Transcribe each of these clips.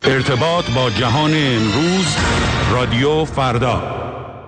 ارتباط با جهان امروز، رادیو فردا.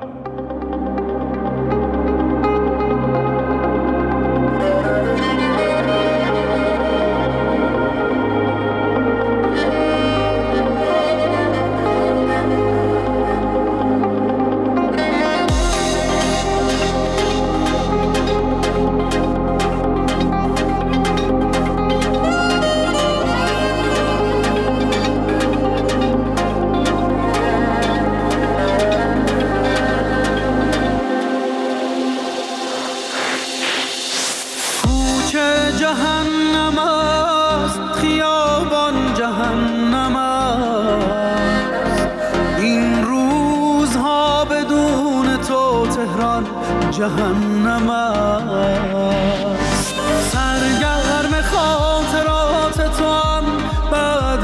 جهنم است. سرگرم خاطرات تو هم بعد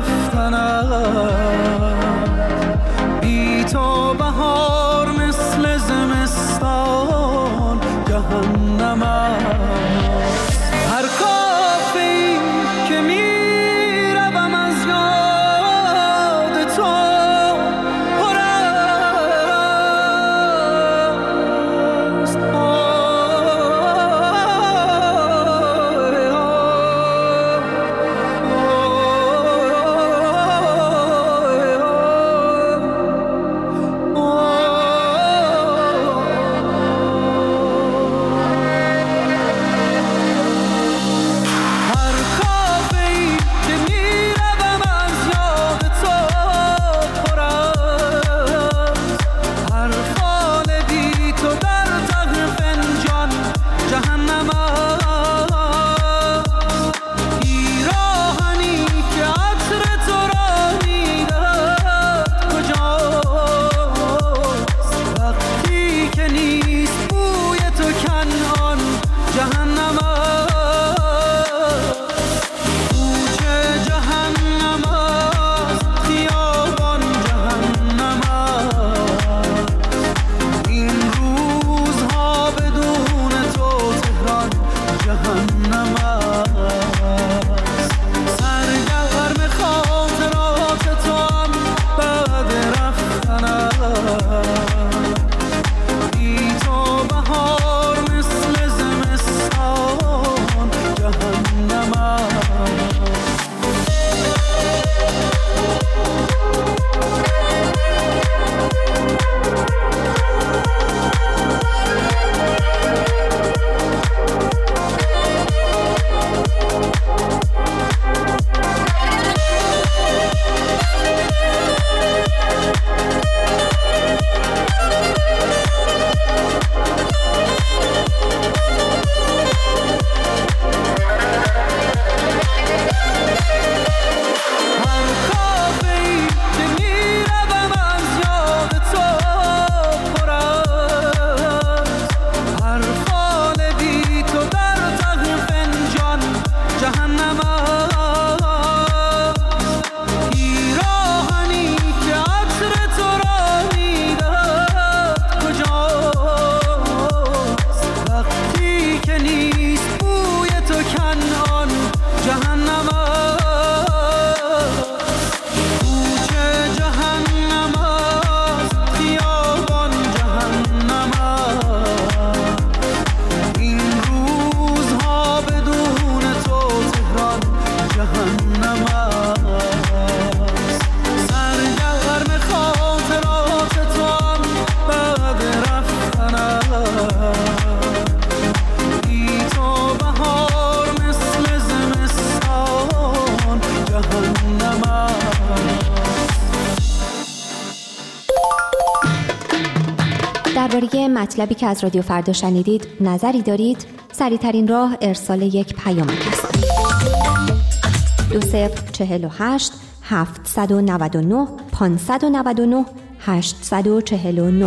رفتنم، بی تو بهار مثل زمستان جهنم است. هر کافی که میروم از یاد تو درباره مطلبی که از رادیو فردا شنیدید نظری دارید؟ سریع‌ترین راه ارسال یک پیامک است. 2048 799 599 849.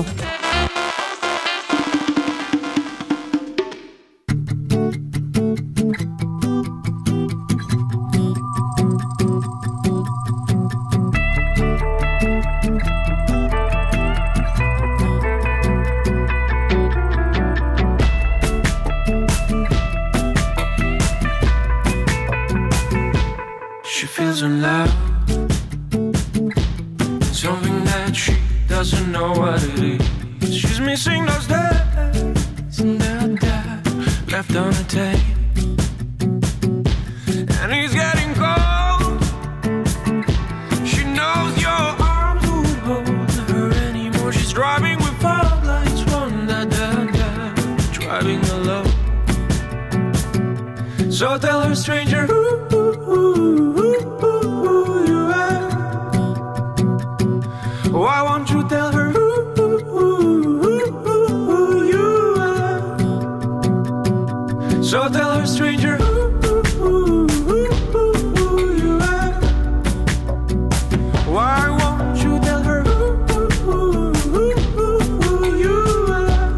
Feels in love something that she doesn't know what it is. She's missing those days and that left on the tape. And he's getting cold. She knows your arms won't hold her anymore. She's driving with fog lights on that driving alone. So tell her, stranger, who you are. Why won't you tell her who you are? So tell her, stranger, who you are. Why won't you tell her who you are?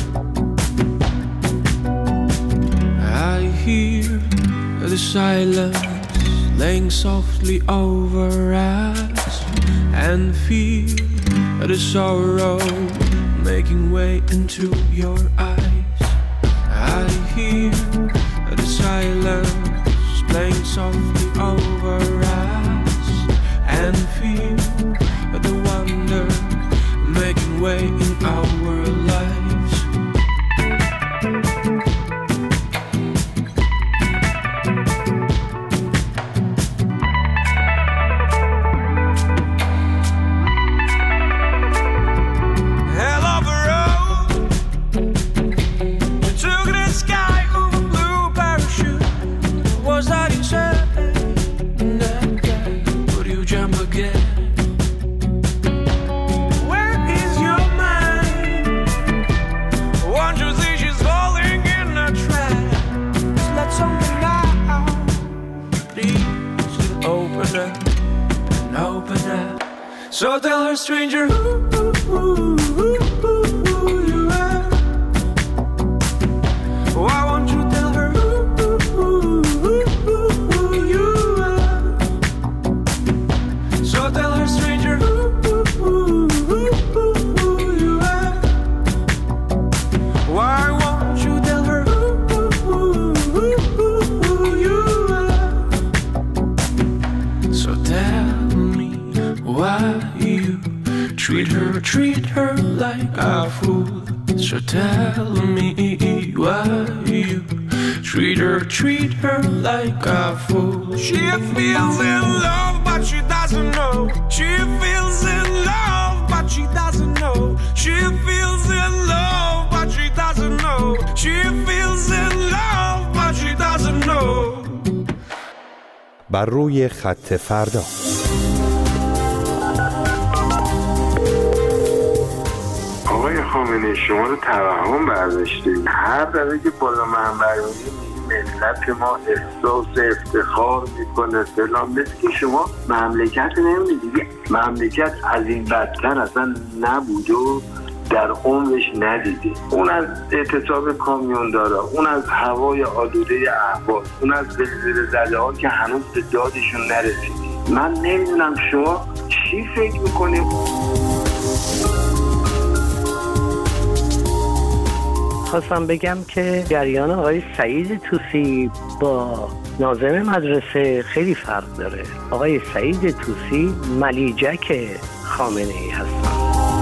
I hear the silence laying softly over us, and feel the sorrow making way into your eyes. I hear the silence playing softly over us, and feel the wonder making way in our lives. So tell her, stranger, who you are. Why won't you tell her who you are? So tell her, stranger, who you are. Why won't you tell her who you are? So tell me why you treat her like a fool. So tell me why you treat her like a fool. She feels in love but she doesn't know. She feels in love but she doesn't know. She feels in love but she doesn't know. She feels in love but she doesn't know. بر روی خط فردا. آقای خامنه‌ای شما رو توهم برداشتید. هر دفعه که بالا منبر میگی ملت ما احساس افتخار میکنه فلان، مثل که شما مملکت نمیدید. مملکت از این بدتر اصلا نبود و در عمرش ندیده. اون از اعتصاب کامیوندارا، اون از هوای آلوده اهواز، اون از زلزله زده ها که هنوز به دادشون نرسیدید. من نمیدونم شما چی فکر میکنید. خواستم بگم که جریان آقای سعید طوسی با ناظم مدرسه خیلی فرق داره. آقای سعید طوسی ملیجک خامنه‌ای هستن.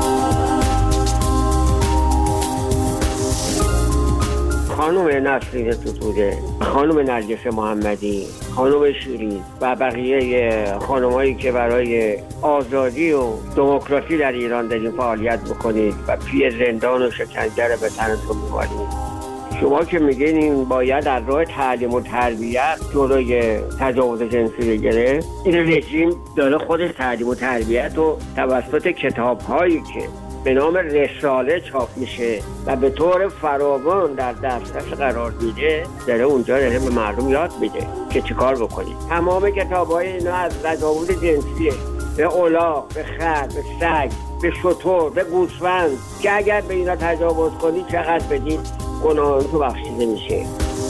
خانم نسرین توتوده، خانم نرگس محمدی، خانم شیرین و بقیه خانمایی که برای آزادی و دموکراسی در ایران دارین فعالیت بکنید و پی زندان و شکنجه رو به تنتون می‌برید. شما که میگین این باید در راه تعلیم و تربیت جلوی تجاوز جنسی بگیره، این رژیم داره خودش تعلیم و تربیت رو توسط کتاب‌هایی که به نام رساله چاپ میشه و به طور فراوان در دسترس قرار میده، داره اونجا داره به مردم یاد میده که چیکار بکنید. تمام کتاب‌های اینا از تجاوز جنسیه، به الاغ، به خر، به سگ، به شتر، به گوسفند، که اگر به اینا تجاوز کنی چقدر بدید گناهان تو بخشیده میشه.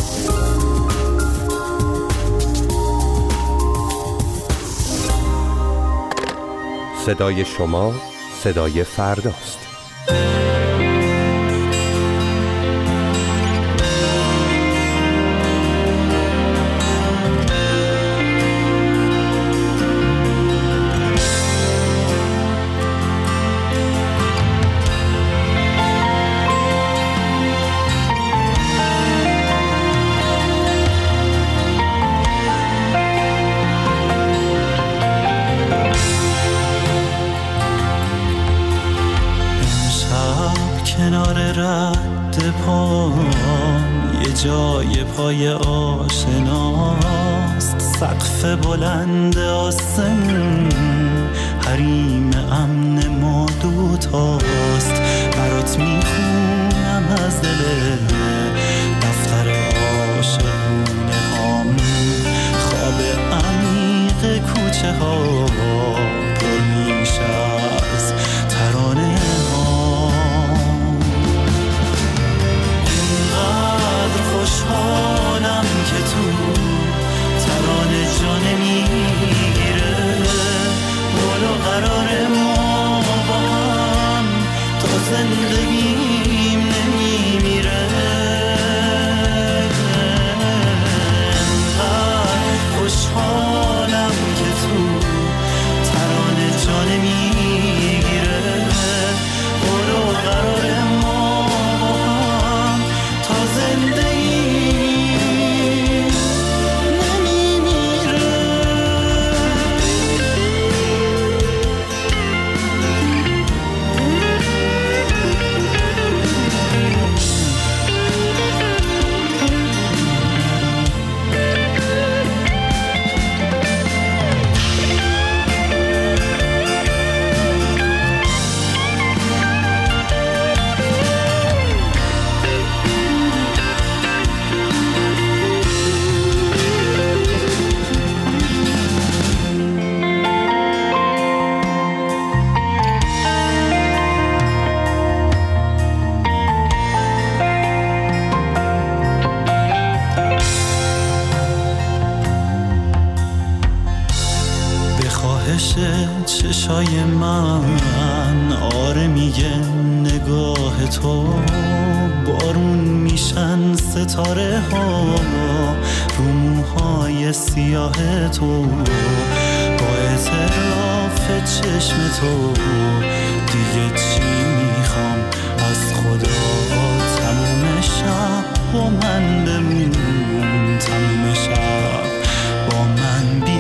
صدای شما صدای فرداست. رد پام یه جای پای آشناست، سقف بلند آسمون حریم امن ما دوتاست. برات میخونم از دل دفتر عاشقونه هام، خواب عمیق کوچه ها پر میشه از ترانه ها. اینقدر خوشحالم که تو ترانه جا نمیگیره، بالا قرار ما با هم تا زندگیم نمیمیره. اینقدر خوشحالم که تو ترانه جا نمیگیره، بالا قرار ما با هم تا زندگیم نمیمیره. چشای من آره میگه نگاه تو، بارون میشن ستاره ها رو موهای سیاه تو، با اعتراف چشم تو دیگه چی میخوام از خدا. تموم شب با من بمون، تموم شب با من بیا.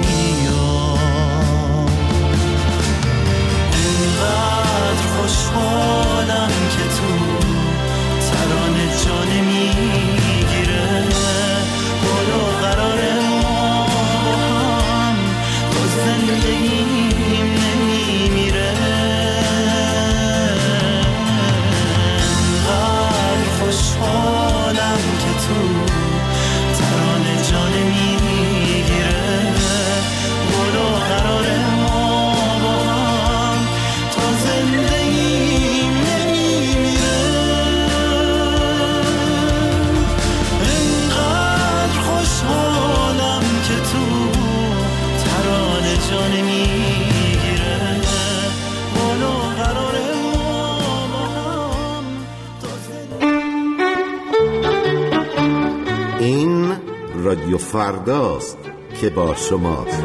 خوشحالم که تو ترانه جا نمیگیره، بالا قرار ما با هم تا زندگیم نمیمیره. انقدر خوشحالم که تو ترانه جا نمیگیره، بالا قرار ما با هم تا زندگیم نمیمیره. انقدر خوشحالم که تو ترانه جا نمیگیره، بالا قرار ما با هم تا زندگیم. این رادیو فرداست که با شماست.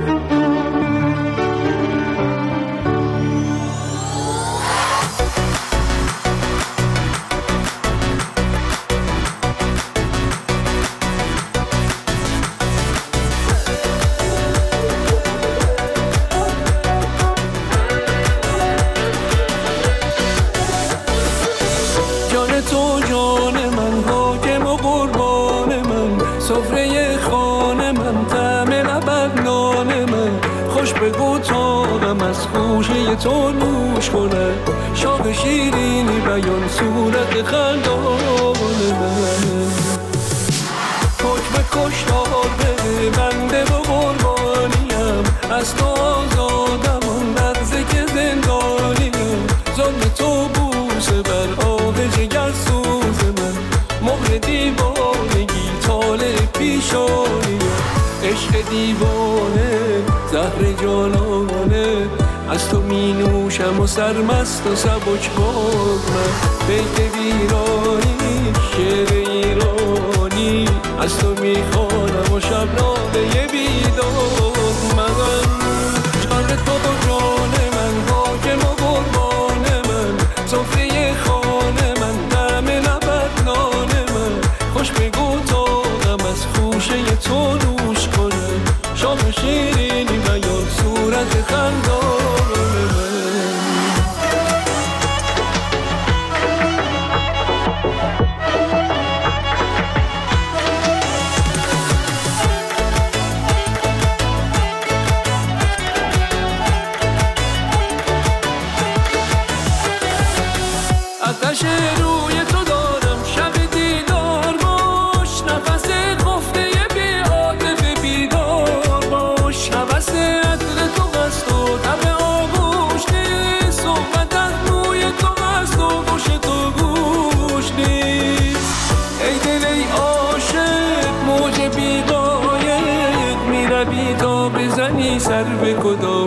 تو نوش کنه شاق شیرینی بیان صورت خندان من، حکم کشتار بده بنده و قربانیم، از تو آزادم آن لحظه که زندانیم. ظلم تو بوسه بر آه جگر سوز من، مهر دیوانگی طالع پیشانیم. عشق دیوانه زهر جانانه، از تو می نوشم و سرمست و سبک باز من. بیت ویرانی شعر ایرانی، از تو می خوانم و شبنامه بیداد من. جان تو و جان من، حاکم و قربان من، سفره خانه من، طعم لبت نان من. خوش بگو تاقم از خوشه تو نوش کنه، شام شیرینی بیان صورت خندان.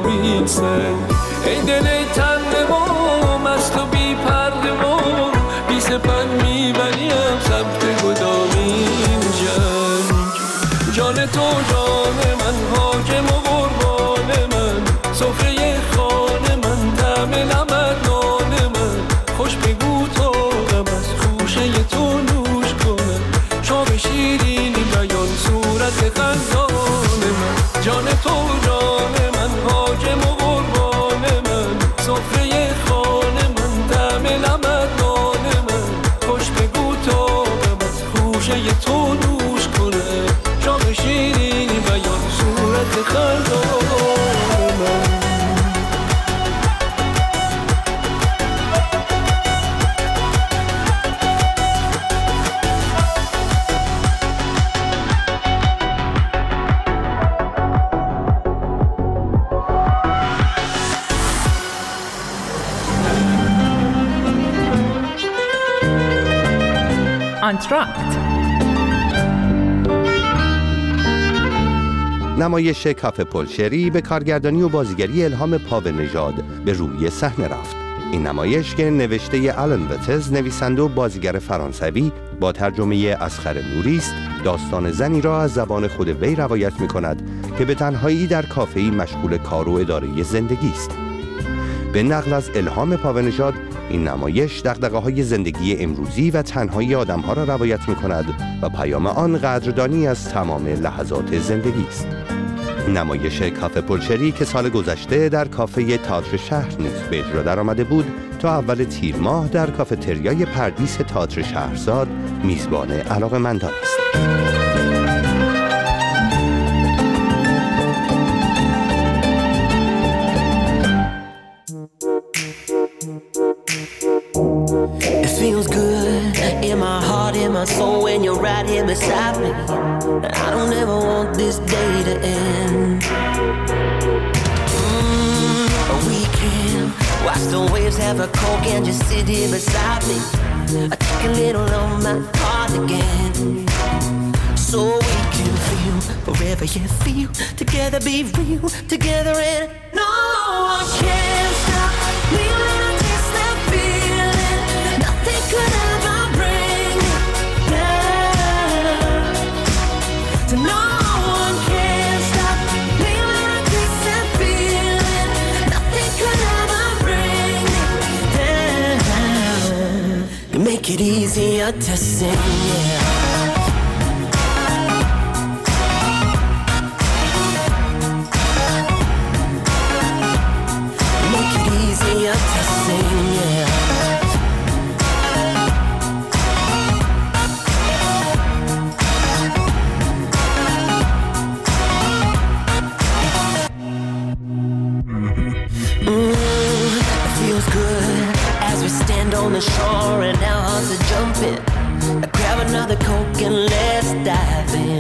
کدامین سنگ ای دل تنگ ما مست و بی پرده ما بی سپند میبریم سمت کدامین جنگ جان تو جان من حاکم و قربان من سفره خانه من طعم نمک نان من خوش بگو تا غم از خوشه تو نوش کنم شام شیرینی بیان صورت خندان من جان تو جان من حاکم و قربان من سفره خانه من طعم نمک نان من خوش بگو تا غم از خوشه تو نوش کنم شام شیرینی بیان صورت خندان من آنتراکت نمایش کافه پولشری به کارگردانی و بازیگری الهام پاونژاد به روی صحنه رفت. این نمایش که نوشته آلن وتز نویسنده و بازیگر فرانسوی با ترجمه اصغر نوری است، داستان زنی را از زبان خود وی روایت می‌کند که به تنهایی در کافه‌ای مشغول کار و اداره زندگی است. به نقل از الهام پاونژاد، این نمایش دغدغه‌های زندگی امروزی و تنهایی آدم‌ها را روایت می‌کند و پیام آن قدردانی از تمام لحظات زندگی است. نمایش کافه پولشری که سال گذشته در کافه تئاتر شهر نیز به اجرا درآمده بود، تا اول تیر ماه در کافتریای پردیس تئاتر شهرزاد میزبان علاقه‌مندان است. My soul when you're right here beside me. I don't ever want this day to end. We can watch the waves, have a coke and just sit here beside me. I take a little of my heart again, so we can feel forever yet feel together, be real together, and no one can stop me when I taste that feeling. Nothing could ever bring me. No one can stop me when I taste that feeling. Nothing could ever bring me down. You make it easier to sing, yeah. You make it easier to sing, yeah. On the shore and our hearts are jumping. Grab another Coke and let's dive in.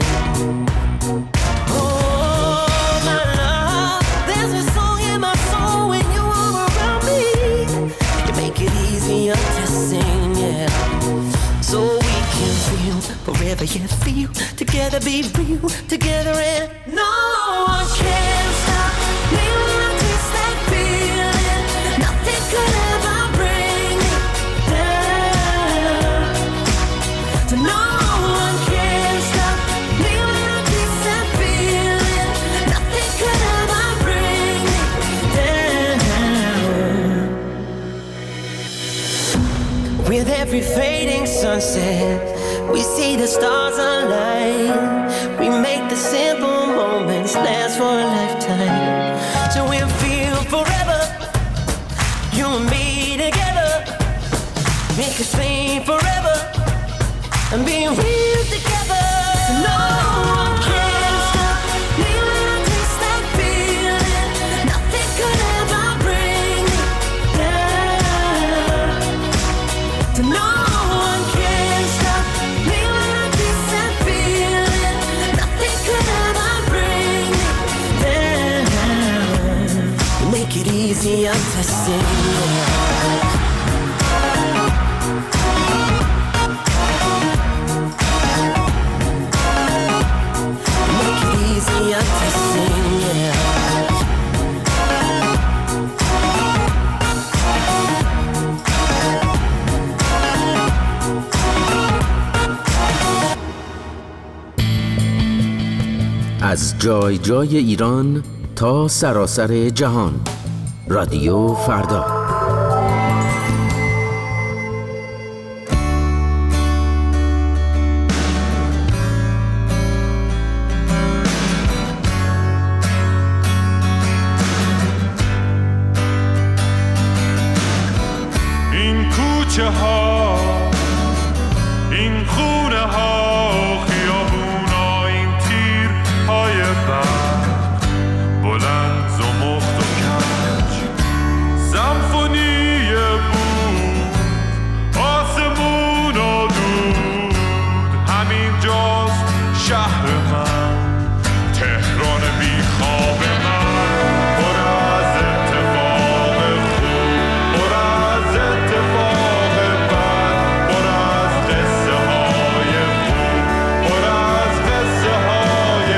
Oh, my love, there's a song in my soul when you are around me. You make it easier to sing, yeah. So we can feel forever yet feel together, be real together, and no one can stop me when I taste that feeling. Nothing could ever bring me. No one can stop me when I taste that feeling. Nothing could ever bring me down. With every fading sunset, we see the stars align. We make the simple moments last for a lifetime. So we'll feel forever, you and me together. Make us sing forever and be real together. No one can stop me when I taste that feeling. Nothing could ever bring me down. No one can stop me when I taste that feeling. Nothing could ever bring me down. You make it easier to sing. Easier to sing, yeah. از جای جای ایران تا سراسر جهان. رادیو فردا. این کوچه ها، این خونه ها، خیابون ها، این تیر های برق، بلند زمخت و کج، سمفونی بود، آسمون و دود، همین جاست شهر من، تهران بی خواب من، پر از اتفاق خوب، پر از اتفاق بد، پر از قصه های خوب، پر از قصه های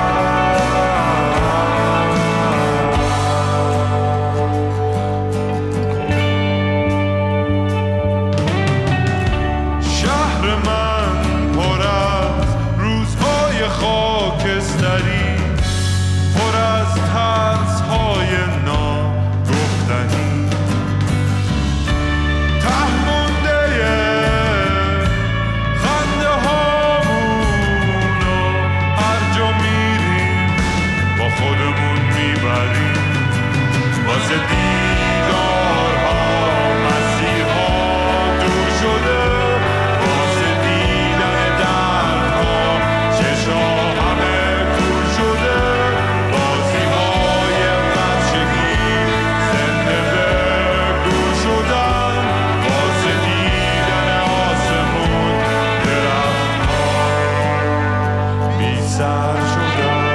شهر من پر از روزهای خاکستری، پر از ترس‌های ناگفتنی، ته مونده خنده هامون و هر جا میریم با خودمون میبریم، واسه دیدارها مسیرها دور شده، واسه دیدن دردها چشا همه کور شده، بازی‌های بچگی زنده به گور شدن، واسه دیدن آسمون درختها بی سر شدن.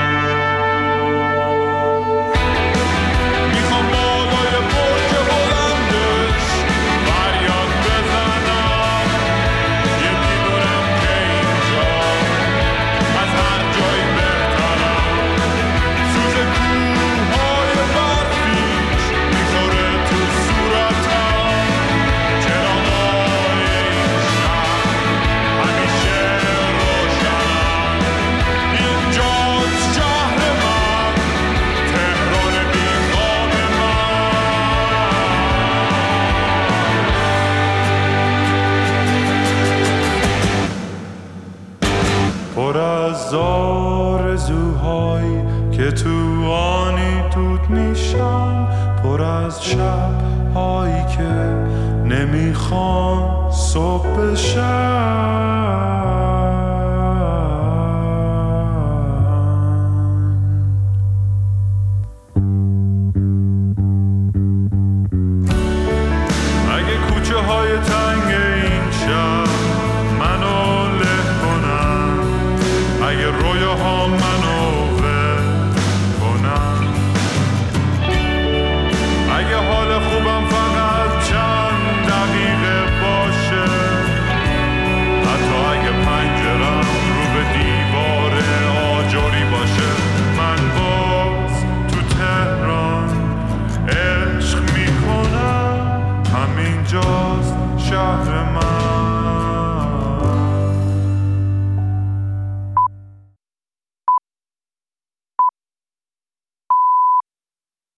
میخوام بالای برج بلندش فریاد بزنم، یکی دونم که اینجا از هر جایی بهترم، سوز کوههای برفیش میخوره تو صورتم، چراغای این شهر همیشه روشنن، اینجاست شهر من، تهران بی خواب من. پر از آرزوهایی که تو آنی دود میشن، پر از شبهایی که نمیخوان صبح بشن.